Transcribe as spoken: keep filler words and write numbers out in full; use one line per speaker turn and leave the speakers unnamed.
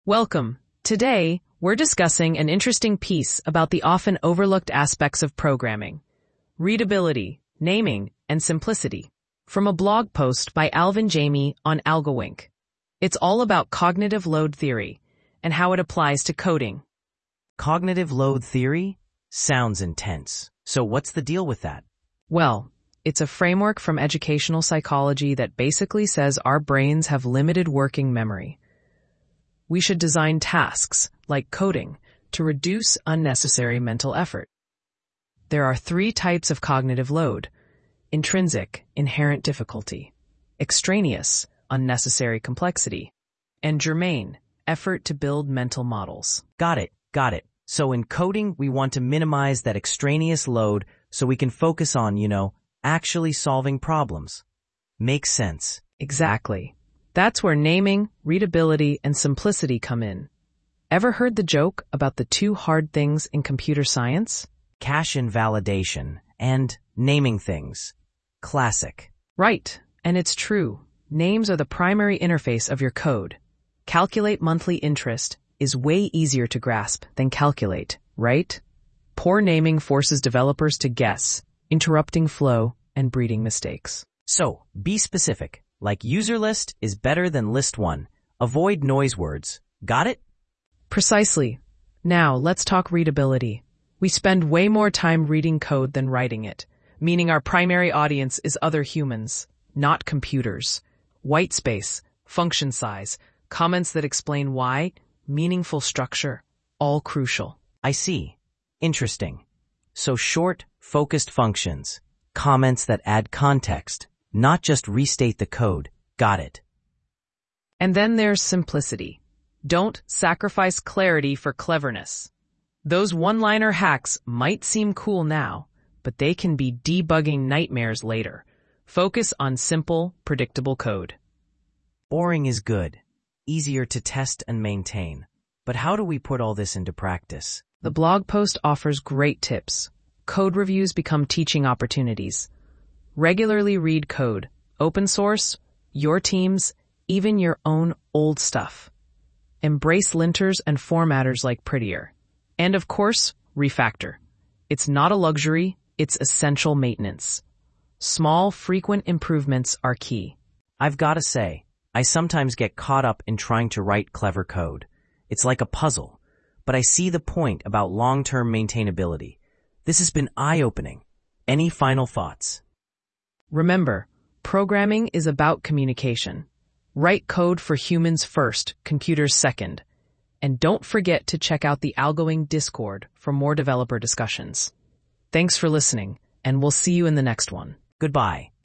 Welcome. Today, we're discussing an interesting piece about the often overlooked aspects of programming: readability, naming, and simplicity. From a blog post by Alvin Jamie on AlgoWink. It's all about cognitive load theory and how it applies to coding.
Cognitive load theory? Sounds intense. So what's the deal with that?
Well, it's a framework from educational psychology that basically says our brains have limited working memory. We should design tasks, like coding, to reduce unnecessary mental effort. There are three types of cognitive load: intrinsic, inherent difficulty; extraneous, unnecessary complexity; and germane, effort to build mental models.
Got it, got it. So in coding, we want to minimize that extraneous load so we can focus on, you know, actually solving problems. Makes sense.
Exactly. That's where naming, readability, and simplicity come in. Ever heard the joke about the two hard things in computer science?
Cache invalidation and naming things. Classic.
Right, and it's true. Names are the primary interface of your code. Calculate monthly interest is way easier to grasp than calculate, right? Poor naming forces developers to guess, interrupting flow and breeding mistakes.
So, be specific. Like user list is better than list one. Avoid noise words. Got it?
Precisely. Now, let's talk readability. We spend way more time reading code than writing it, meaning our primary audience is other humans, not computers. White space, function size, comments that explain why, meaningful structure, all crucial.
I see. Interesting. So short, focused functions, comments that add context, not just restate the code. Got it.
And then there's simplicity. Don't sacrifice clarity for cleverness. Those one-liner hacks might seem cool now, but they can be debugging nightmares later. Focus on simple, predictable code.
Boring is good. Easier to test and maintain. But how do we put all this into practice?
The blog post offers great tips. Code reviews become teaching opportunities. Regularly read code, open source, your team's, even your own old stuff. Embrace linters and formatters like Prettier. And of course, refactor. It's not a luxury, it's essential maintenance. Small, frequent improvements are key.
I've got to say, I sometimes get caught up in trying to write clever code. It's like a puzzle, but I see the point about long-term maintainability. This has been eye-opening. Any final thoughts?
Remember, programming is about communication. Write code for humans first, computers second. And don't forget to check out the AlgoWink Discord for more developer discussions. Thanks for listening, and we'll see you in the next one.
Goodbye.